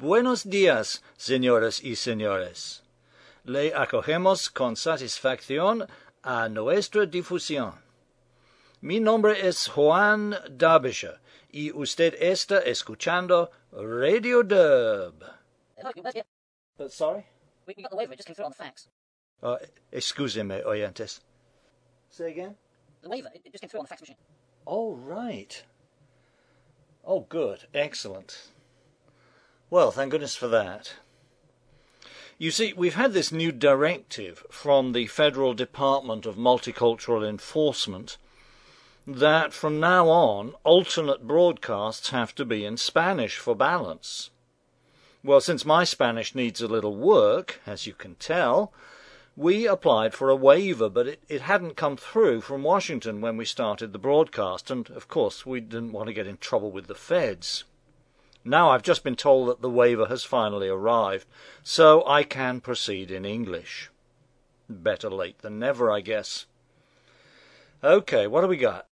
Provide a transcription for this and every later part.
Buenos días, señoras y señores. Le acogemos con satisfacción a nuestra difusión. Mi nombre es Juan Derbyshire y usted está escuchando Radio Dub. Sorry? We got the waiver, it just came through on the fax. Excusez-me, oyentes. Say again? The waiver, it just came through on the fax machine. Oh, right. Oh, good. Excellent. Well, thank goodness for that. You see, we've had this new directive from the Federal Department of Multicultural Enforcement that from now on, alternate broadcasts have to be in Spanish for balance. Well, since my Spanish needs a little work, as you can tell, we applied for a waiver, but it hadn't come through from Washington when we started the broadcast, and of course we didn't want to get in trouble with the feds. Now I've just been told that the waiver has finally arrived, so I can proceed in English. Better late than never, I guess. Okay, what do we got?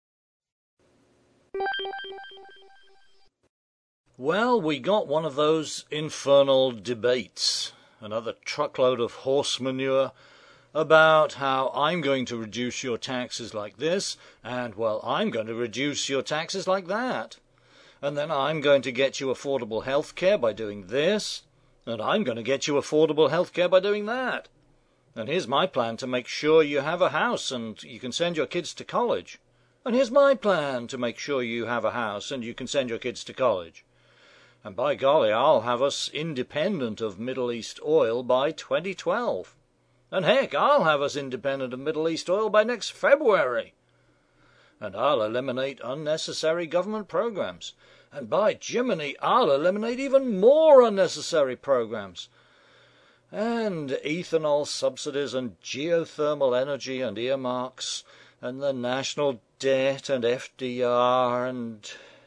Well, we got one of those infernal debates, another truckload of horse manure about how I'm going to reduce your taxes like this, and, well, I'm going to reduce your taxes like that. And then I'm going to get you affordable health care by doing this, and I'm going to get you affordable health care by doing that. And here's my plan to make sure you have a house and you can send your kids to college. And here's my plan to make sure you have a house and you can send your kids to college. And by golly, I'll have us independent of Middle East oil by 2012. And heck, I'll have us independent of Middle East oil by next February. And I'll eliminate unnecessary government programs. And by Jiminy, I'll eliminate even more unnecessary programs. And ethanol subsidies and geothermal energy and earmarks and the national debt and FDR and...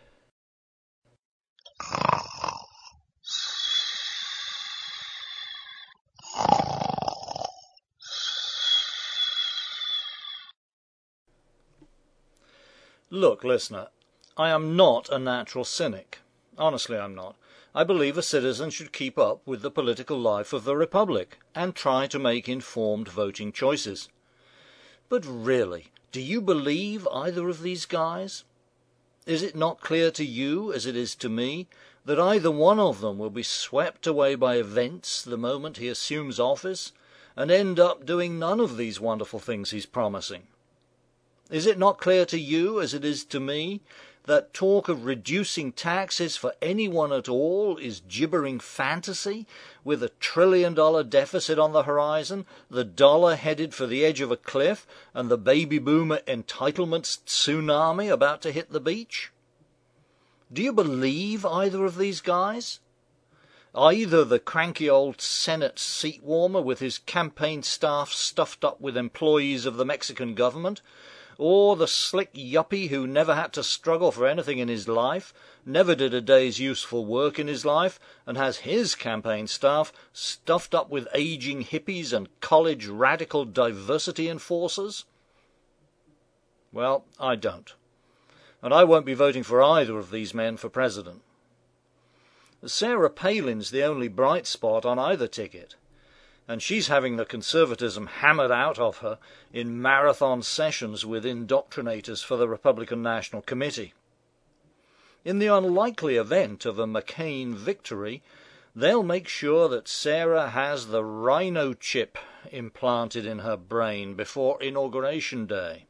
Look, listener, I am not a natural cynic. Honestly, I'm not. I believe a citizen should keep up with the political life of the Republic and try to make informed voting choices. But really, do you believe either of these guys? Is it not clear to you, as it is to me, that either one of them will be swept away by events the moment he assumes office and end up doing none of these wonderful things he's promising? Is it not clear to you, as it is to me, that talk of reducing taxes for anyone at all is gibbering fantasy, with $1 trillion deficit on the horizon, the dollar headed for the edge of a cliff, and the baby boomer entitlements tsunami about to hit the beach? Do you believe either of these guys? Either the cranky old Senate seat warmer with his campaign staff stuffed up with employees of the Mexican government, or the slick yuppie who never had to struggle for anything in his life, never did a day's useful work in his life, and has his campaign staff stuffed up with aging hippies and college radical diversity enforcers? Well, I don't. And I won't be voting for either of these men for president. Sarah Palin's the only bright spot on either ticket, and she's having the conservatism hammered out of her in marathon sessions with indoctrinators for the Republican National Committee. In the unlikely event of a McCain victory, they'll make sure that Sarah has the rhino chip implanted in her brain before Inauguration Day.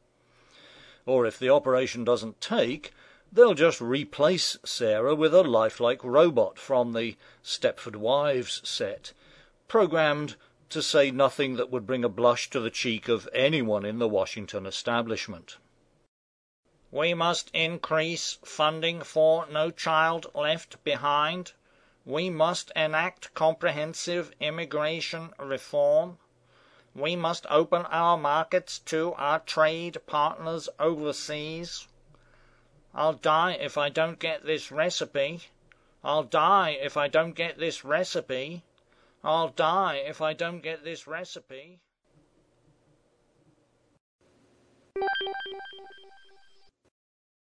Or if the operation doesn't take, they'll just replace Sarah with a lifelike robot from the Stepford Wives set, programmed to say nothing that would bring a blush to the cheek of anyone in the Washington establishment. We must increase funding for No Child Left Behind. We must enact comprehensive immigration reform. We must open our markets to our trade partners overseas. I'll die if I don't get this recipe. I'll die if I don't get this recipe. I'll die if I don't get this recipe.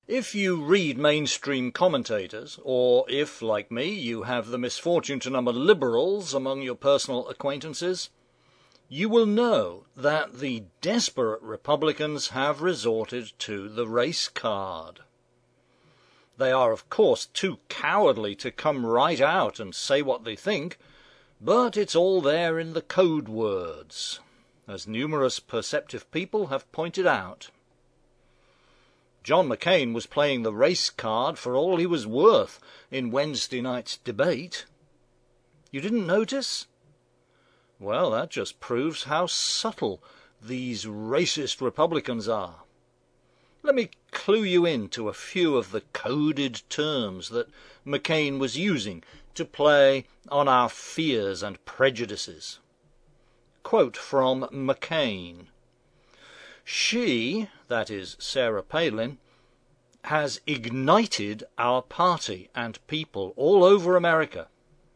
If you read mainstream commentators, or if, like me, you have the misfortune to number liberals among your personal acquaintances, you will know that the desperate Republicans have resorted to the race card. They are, of course, too cowardly to come right out and say what they think, but it's all there in the code words, as numerous perceptive people have pointed out. John McCain was playing the race card for all he was worth in Wednesday night's debate. You didn't notice? Well, that just proves how subtle these racist Republicans are. Let me clue you in to a few of the coded terms that McCain was using to play on our fears and prejudices. Quote from McCain. "She," that is Sarah Palin, "has ignited our party and people all over America."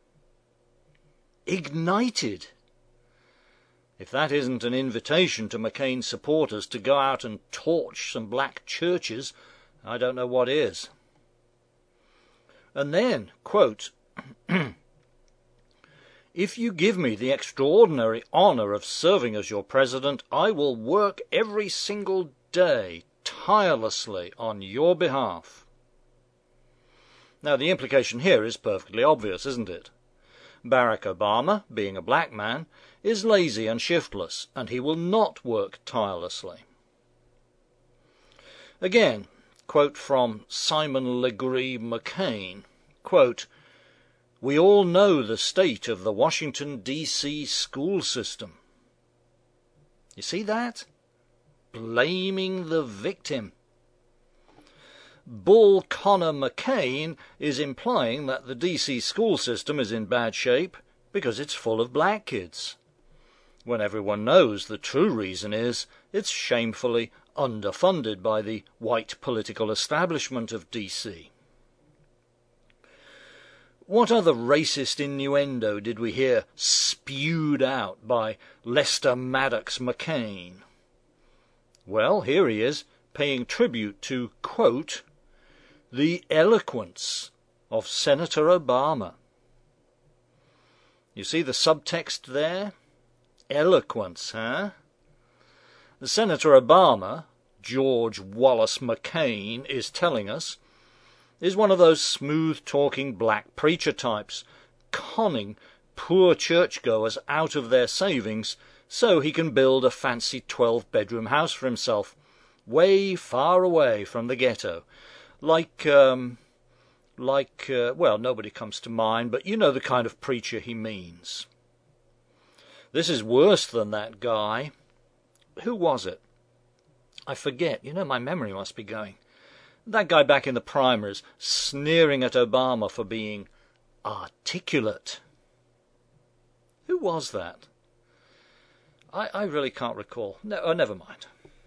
Ignited! If that isn't an invitation to McCain's supporters to go out and torch some black churches, I don't know what is. And then, quote, "If you give me the extraordinary honor of serving as your president, I will work every single day tirelessly on your behalf." Now, the implication here is perfectly obvious, isn't it? Barack Obama, being a black man, is lazy and shiftless, and he will not work tirelessly. Again, quote from Simon Legree McCain, quote, "We all know the state of the Washington, D.C. school system." You see that? Blaming the victim. Bull Connor McCain is implying that the D.C. school system is in bad shape because it's full of black kids, when everyone knows the true reason is it's shamefully underfunded by the white political establishment of D.C. What other racist innuendo did we hear spewed out by Lester Maddox McCain? Well, here he is, paying tribute to, quote, "the eloquence of Senator Obama." You see the subtext there? Eloquence, huh? Senator Obama, George Wallace McCain is telling us, is one of those smooth-talking black preacher types, conning poor churchgoers out of their savings so he can build a fancy 12-bedroom house for himself, way far away from the ghetto, well, nobody comes to mind, but you know the kind of preacher he means. This is worse than that guy. Who was it? I forget. My memory must be going. That guy back in the primaries, sneering at Obama for being articulate. Who was that? I really can't recall. No, never mind.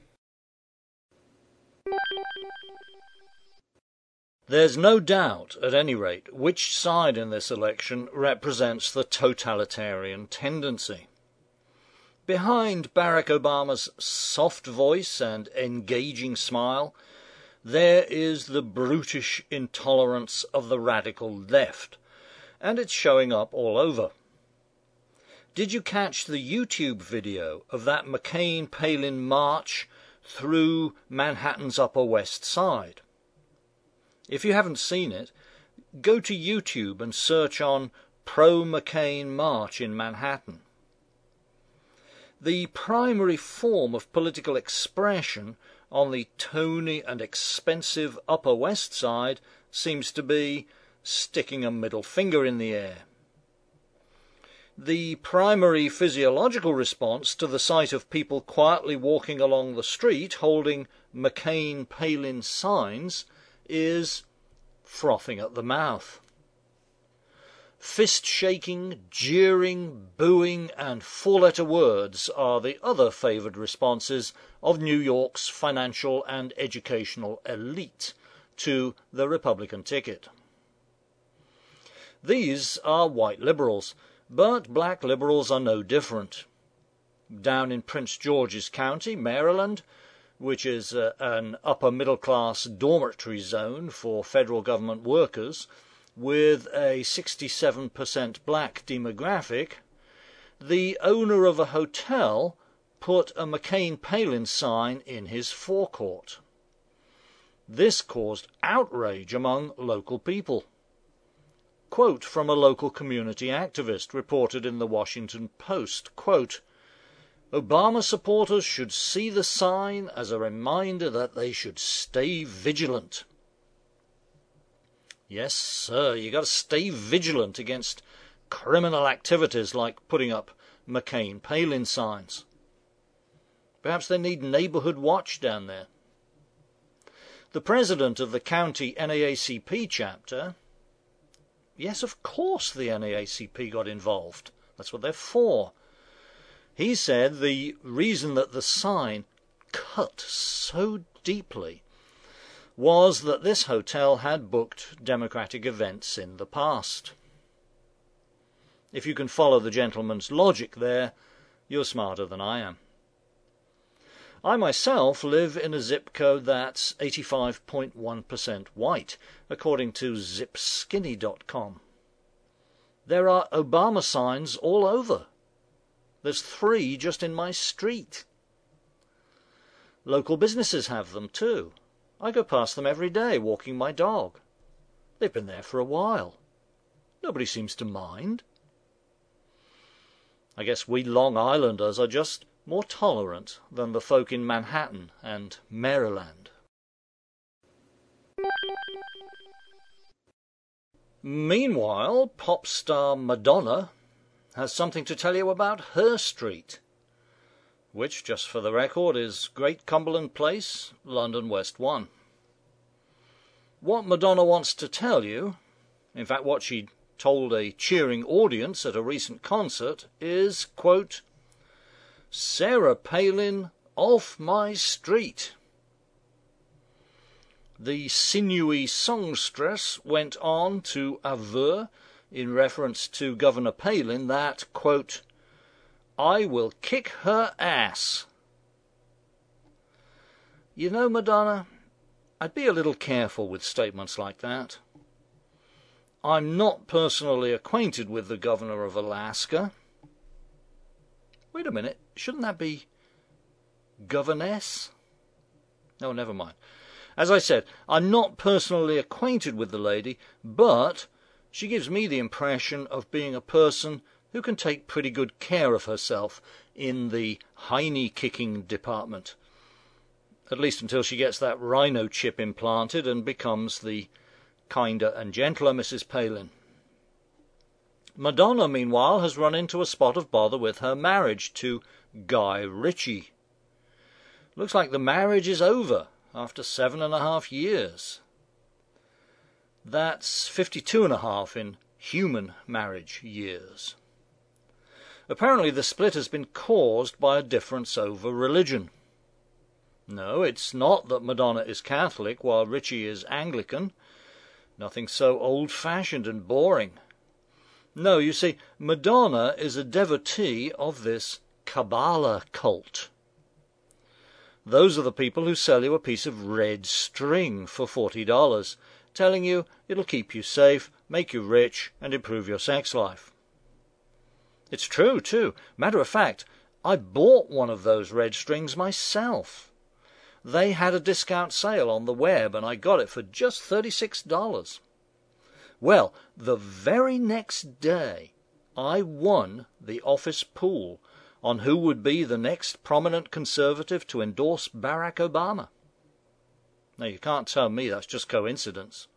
There's no doubt, at any rate, which side in this election represents the totalitarian tendency. Behind Barack Obama's soft voice and engaging smile, there is the brutish intolerance of the radical left, and it's showing up all over. Did you catch the YouTube video of that McCain-Palin march through Manhattan's Upper West Side? If you haven't seen it, go to YouTube and search on Pro-McCain March in Manhattan. The primary form of political expression on the tony and expensive Upper West Side seems to be sticking a middle finger in the air. The primary physiological response to the sight of people quietly walking along the street holding McCain-Palin signs is frothing at the mouth. Fist-shaking, jeering, booing, and four-letter words are the other favoured responses of New York's financial and educational elite to the Republican ticket. These are white liberals, but black liberals are no different. Down in Prince George's County, Maryland, which is an upper middle class dormitory zone for federal government workers with a 67% black demographic, the owner of a hotel put a McCain-Palin sign in his forecourt. This caused outrage among local people. Quote from a local community activist reported in the Washington Post, quote, "Obama supporters should see the sign as a reminder that they should stay vigilant." Yes, sir, you got to stay vigilant against criminal activities like putting up McCain-Palin signs. Perhaps they need neighborhood watch down there. The president of the county NAACP chapter, yes, of course the NAACP got involved. That's what they're for. He said the reason that the sign cut so deeply was that this hotel had booked Democratic events in the past. If you can follow the gentleman's logic there, you're smarter than I am. I myself live in a zip code that's 85.1% white, according to zipskinny.com. There are Obama signs all over. There's 3 just in my street. Local businesses have them too. I go past them every day walking my dog. They've been there for a while. Nobody seems to mind. I guess we Long Islanders are just more tolerant than the folk in Manhattan and Maryland. Meanwhile, pop star Madonna has something to tell you about her street, which, just for the record, is Great Cumberland Place, London West 1. What Madonna wants to tell you, in fact what she told a cheering audience at a recent concert, is, quote, "Sarah Palin off my street." The sinewy songstress went on to aver, in reference to Governor Palin, that, quote, "I will kick her ass." You know, Madonna, I'd be a little careful with statements like that. I'm not personally acquainted with the governor of Alaska. Wait a minute, shouldn't that be governess? No, never mind. As I said, I'm not personally acquainted with the lady, but she gives me the impression of being a person who can take pretty good care of herself in the hiney-kicking department, at least until she gets that rhino chip implanted and becomes the kinder and gentler Mrs. Palin. Madonna, meanwhile, has run into a spot of bother with her marriage to Guy Ritchie. Looks like the marriage is over after 7.5 years. That's 52.5 in human marriage years. Apparently the split has been caused by a difference over religion. No, it's not that Madonna is Catholic while Ritchie is Anglican. Nothing so old-fashioned and boring. No, you see, Madonna is a devotee of this Kabbalah cult. Those are the people who sell you a piece of red string for $40, telling you it'll keep you safe, make you rich, and improve your sex life. It's true, too. Matter of fact, I bought one of those red strings myself. They had a discount sale on the web, and I got it for just $36. Well, the very next day, I won the office pool on who would be the next prominent conservative to endorse Barack Obama. Now, you can't tell me that's just coincidence.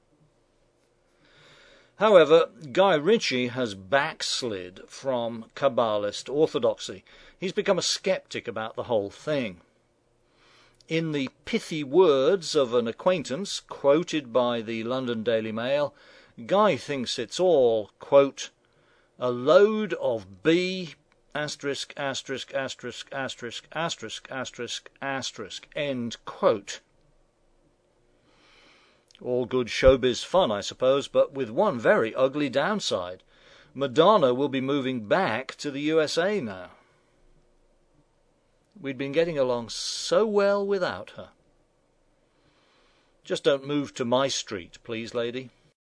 However, Guy Ritchie has backslid from Kabbalist orthodoxy. He's become a skeptic about the whole thing. In the pithy words of an acquaintance quoted by the London Daily Mail, Guy thinks it's all, quote, "a load of B asterisk asterisk asterisk asterisk asterisk asterisk asterisk," end quote. All good showbiz fun, I suppose, but with one very ugly downside. Madonna will be moving back to the USA now. We'd been getting along so well without her. Just don't move to my street, please, lady.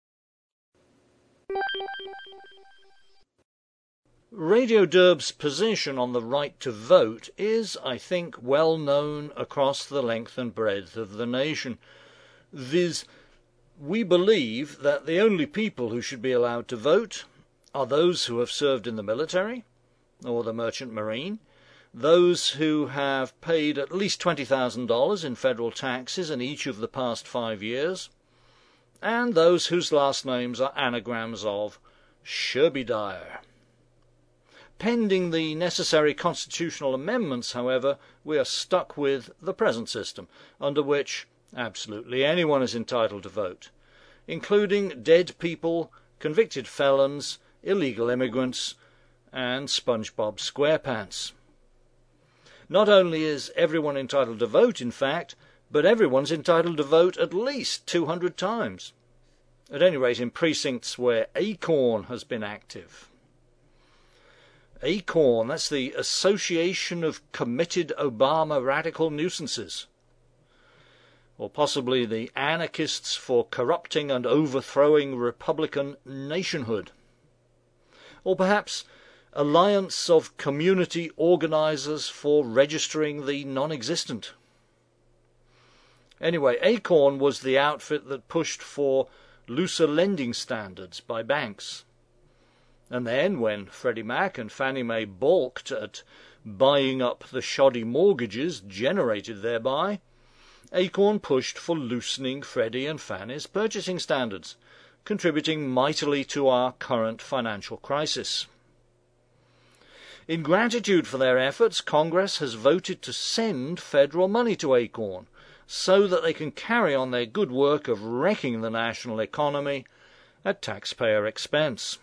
Radio Derb's position on the right to vote is, I think, well known across the length and breadth of the nation. Viz., we believe that the only people who should be allowed to vote are those who have served in the military or the merchant marine, those who have paid at least $20,000 in federal taxes in each of the past 5 years, and those whose last names are anagrams of Sherbydire. Pending the necessary constitutional amendments, however, we are stuck with the present system, under which absolutely anyone is entitled to vote, including dead people, convicted felons, illegal immigrants, and SpongeBob SquarePants. Not only is everyone entitled to vote, in fact, but everyone's entitled to vote at least 200 times. At any rate, in precincts where ACORN has been active. ACORN, that's the Association of Committed Obama Radical Nuisances. Or possibly the Anarchists for Corrupting and Overthrowing Republican Nationhood. Or perhaps Alliance of Community Organisers for Registering the Non-Existent. Anyway, ACORN was the outfit that pushed for looser lending standards by banks. And then, when Freddie Mac and Fannie Mae balked at buying up the shoddy mortgages generated thereby, ACORN pushed for loosening Freddie and Fannie's purchasing standards, contributing mightily to our current financial crisis. In gratitude for their efforts, Congress has voted to send federal money to ACORN so that they can carry on their good work of wrecking the national economy at taxpayer expense.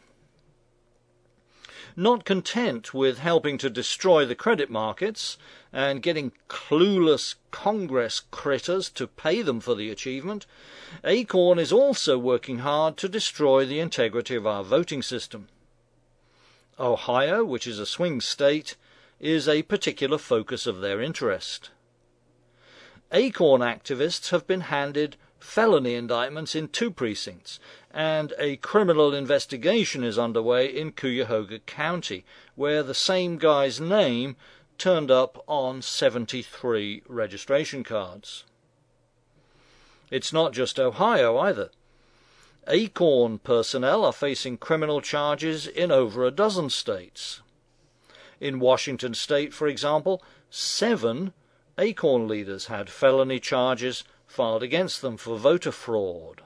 Not content with helping to destroy the credit markets and getting clueless Congress critters to pay them for the achievement, ACORN is also working hard to destroy the integrity of our voting system. Ohio, which is a swing state, is a particular focus of their interest. ACORN activists have been handed felony indictments in 2 precincts, and a criminal investigation is underway in Cuyahoga County, where the same guy's name turned up on 73 registration cards. It's not just Ohio either. ACORN personnel are facing criminal charges in over a dozen states. In Washington state, for example, 7 ACORN leaders had felony charges filed against them for voter fraud.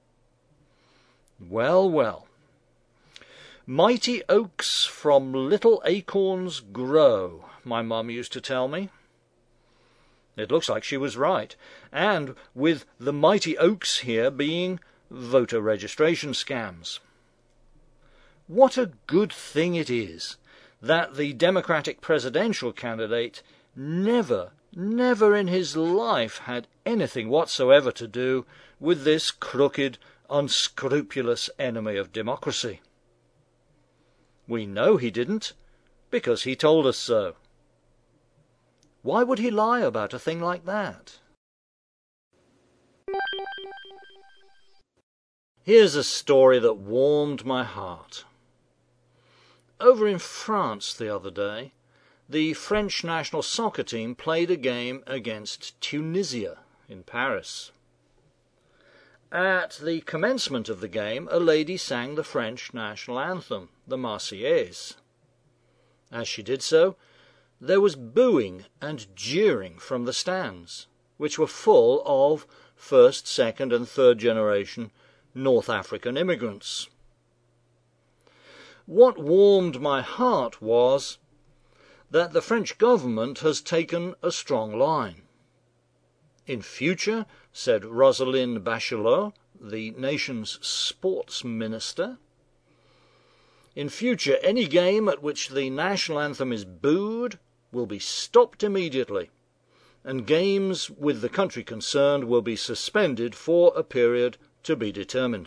Well, well. Mighty oaks from little acorns grow, my mum used to tell me. It looks like she was right, and with the mighty oaks here being voter registration scams. What a good thing it is that the Democratic presidential candidate never in his life had anything whatsoever to do with this crooked, unscrupulous enemy of democracy. We know he didn't, because he told us so. Why would he lie about a thing like that? Here's a story that warmed my heart. Over in France the other day, the French national soccer team played a game against Tunisia in Paris. At the commencement of the game, a lady sang the French national anthem, the Marseillaise. As she did so, there was booing and jeering from the stands, which were full of first, second, and third generation North African immigrants. What warmed my heart was that the French government has taken a strong line. In future, said Roselyne Bachelot, the nation's sports minister, in future any game at which the national anthem is booed will be stopped immediately, and games with the country concerned will be suspended for a period to be determined.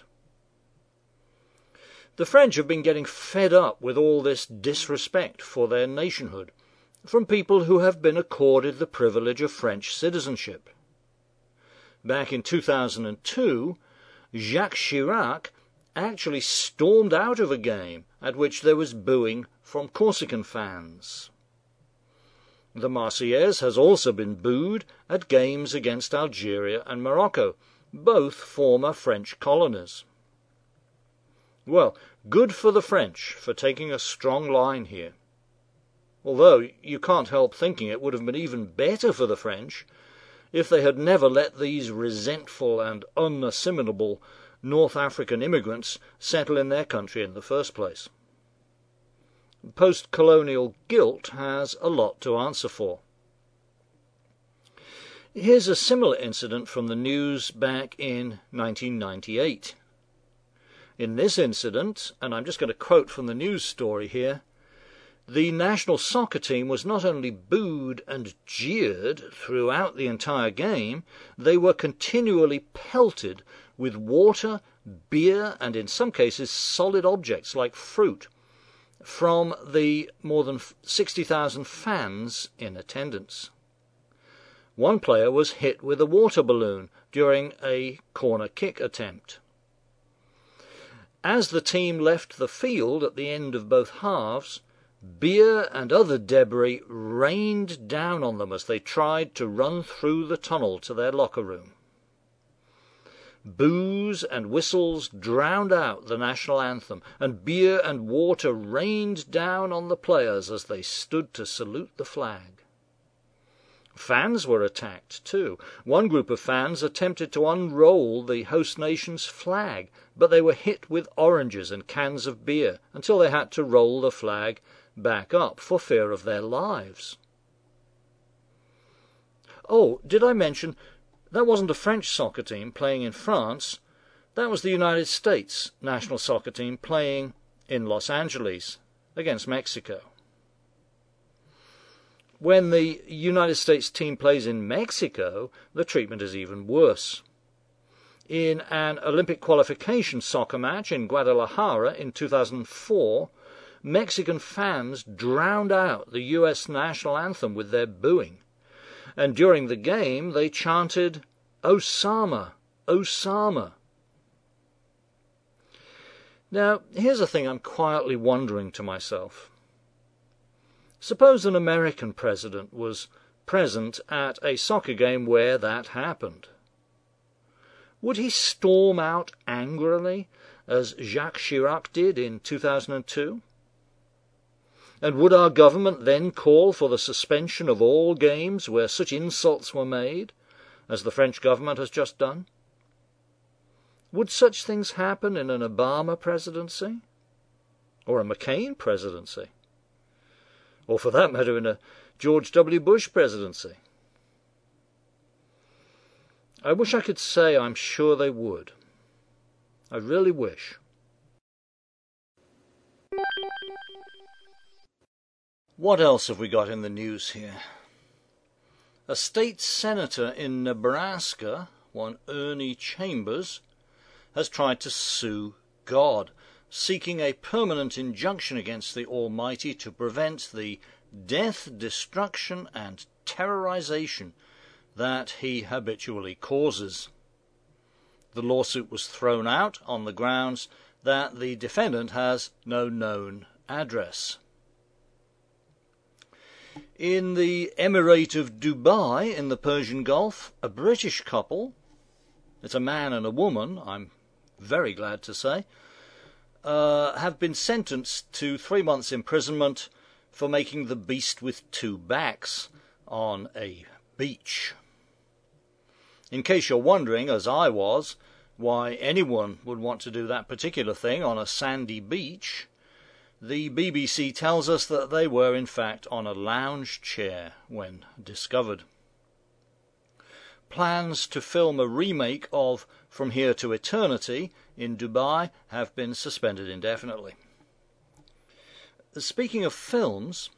The French have been getting fed up with all this disrespect for their nationhood, from people who have been accorded the privilege of French citizenship. Back in 2002, Jacques Chirac actually stormed out of a game at which there was booing from Corsican fans. The Marseillaise has also been booed at games against Algeria and Morocco, both former French colonies. Well, good for the French for taking a strong line here. Although you can't help thinking it would have been even better for the French if they had never let these resentful and unassimilable North African immigrants settle in their country in the first place. Post-colonial guilt has a lot to answer for. Here's a similar incident from the news back in 1998. In this incident, and I'm just going to quote from the news story here, the national soccer team was not only booed and jeered throughout the entire game, they were continually pelted with water, beer, and in some cases solid objects like fruit from the more than 60,000 fans in attendance. One player was hit with a water balloon during a corner kick attempt. As the team left the field at the end of both halves, beer and other debris rained down on them as they tried to run through the tunnel to their locker room. Boos and whistles drowned out the national anthem, and beer and water rained down on the players as they stood to salute the flag. Fans were attacked too. One group of fans attempted to unroll the host nation's flag, but they were hit with oranges and cans of beer until they had to roll the flag back up for fear of their lives. Oh, did I mention that wasn't a French soccer team playing in France? That was the United States national soccer team playing in Los Angeles against Mexico. When the United States team plays in Mexico, the treatment is even worse. In an Olympic qualification soccer match in Guadalajara in 2004, Mexican fans drowned out the U.S. national anthem with their booing, and during the game they chanted, "Osama, Osama." Now, here's a thing I'm quietly wondering to myself. Suppose an American president was present at a soccer game where that happened. Would he storm out angrily, as Jacques Chirac did in 2002? And would our government then call for the suspension of all games where such insults were made, as the French government has just done? Would such things happen in an Obama presidency? Or a McCain presidency? Or for that matter in a George W. Bush presidency? I wish I could say I'm sure they would. I really wish. What else have we got in the news here? A state senator in Nebraska, one Ernie Chambers, has tried to sue God, seeking a permanent injunction against the Almighty to prevent the death, destruction, and terrorization that he habitually causes. The lawsuit was thrown out on the grounds that the defendant has no known address. In the Emirate of Dubai in the Persian Gulf, a British couple, it's a man and a woman, I'm very glad to say, have been sentenced to 3 months' imprisonment for making the beast with two backs on a beach. In case you're wondering, as I was, why anyone would want to do that particular thing on a sandy beach, the BBC tells us that they were in fact on a lounge chair when discovered. Plans to film a remake of From Here to Eternity in Dubai have been suspended indefinitely. Speaking of films,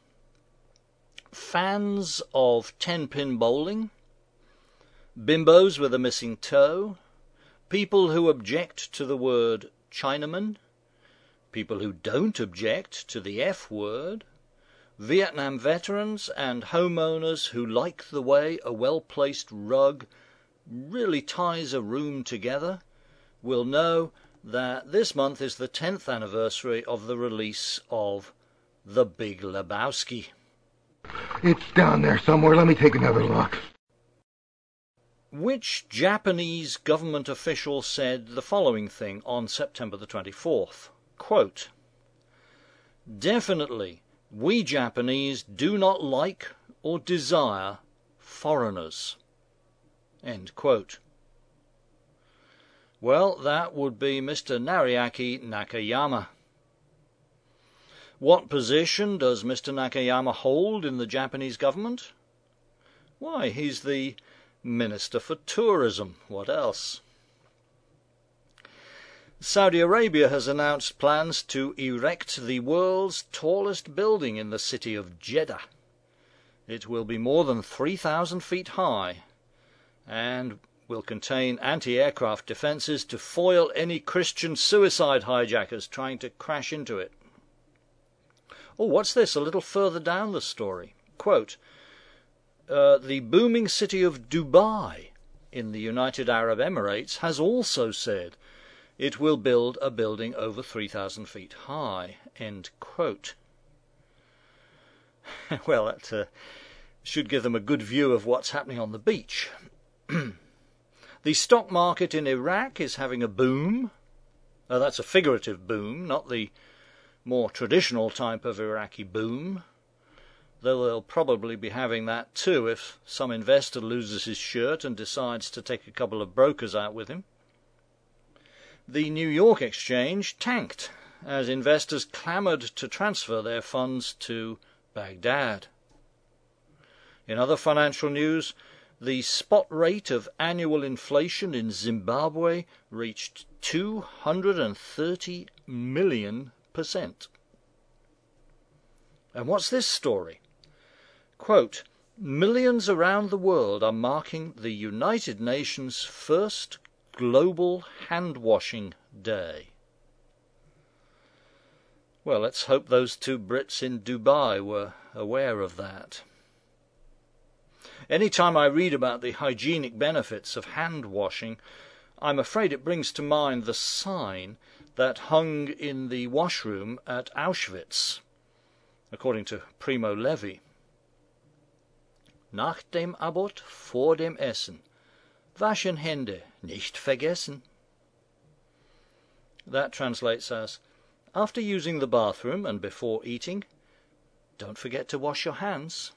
fans of 10-pin bowling, bimbos with a missing toe, people who object to the word Chinaman, people who don't object to the F word, Vietnam veterans and homeowners who like the way a well-placed rug really ties a room together will know that this month is the 10th anniversary of the release of The Big Lebowski. It's down there somewhere. Let me take another look. Which Japanese government official said the following thing on September the 24th? Quote, "Definitely, we Japanese do not like or desire foreigners." End quote. Well, that would be Mr. Nariaki Nakayama. What position does Mr. Nakayama hold in the Japanese government? Why, he's the Minister for Tourism. What else? Saudi Arabia has announced plans to erect the world's tallest building in the city of Jeddah. It will be more than 3,000 feet high and will contain anti-aircraft defences to foil any Christian suicide hijackers trying to crash into it. Oh, what's this? A little further down the story. Quote, the booming city of Dubai in the United Arab Emirates has also said it will build a building over 3,000 feet high. End quote. Well, that should give them a good view of what's happening on the beach. The stock market in Iraq is having a boom. That's a figurative boom, not the more traditional type of Iraqi boom, though they'll probably be having that too if some investor loses his shirt and decides to take a couple of brokers out with him. The New York exchange tanked as investors clamoured to transfer their funds to Baghdad. In other financial news, the spot rate of annual inflation in Zimbabwe reached 230 million%. And what's this story? Quote, millions around the world are marking the United Nations' first Global Hand-Washing Day. Well, let's hope those two Brits in Dubai were aware of that. Any time I read about the hygienic benefits of hand-washing, I'm afraid it brings to mind the sign that hung in the washroom at Auschwitz, according to Primo Levi. Nach dem Abort, vor dem Essen. Waschen Hände, nicht vergessen. That translates as, after using the bathroom and before eating, don't forget to wash your hands.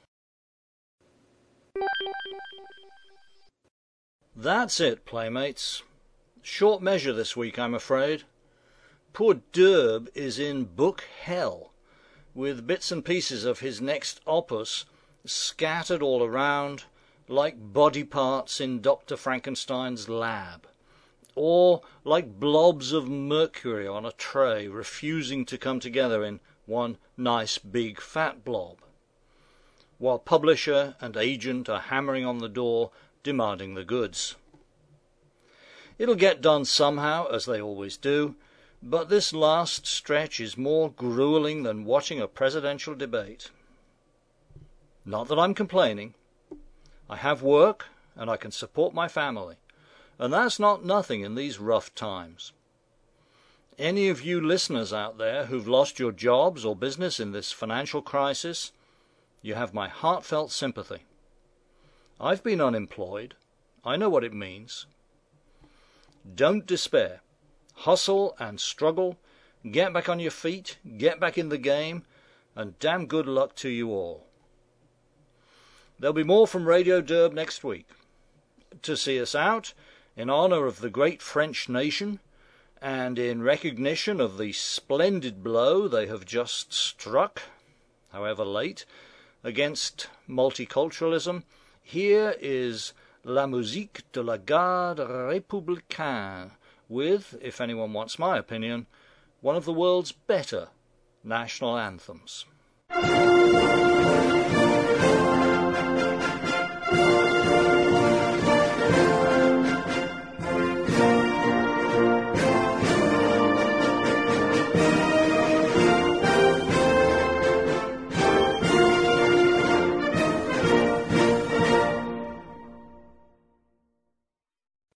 That's it, playmates. Short measure this week, I'm afraid. Poor Derb is in book hell, with bits and pieces of his next opus scattered all around like body parts in Dr. Frankenstein's lab, or like blobs of mercury on a tray refusing to come together in one nice big fat blob, while publisher and agent are hammering on the door demanding the goods. It'll get done somehow, as they always do, but this last stretch is more grueling than watching a presidential debate. Not that I'm complaining. I have work and I can support my family, and that's not nothing in these rough times. Any of you listeners out there who've lost your jobs or business in this financial crisis, you have my heartfelt sympathy. I've been unemployed. I know what it means. Don't despair. Hustle and struggle. Get back on your feet. Get back in the game. And damn good luck to you all. There'll be more from Radio Derb next week. To see us out, in honour of the great French nation, and in recognition of the splendid blow they have just struck, however late, against multiculturalism, here is La Musique de la Garde Républicaine, with, if anyone wants my opinion, one of the world's better national anthems.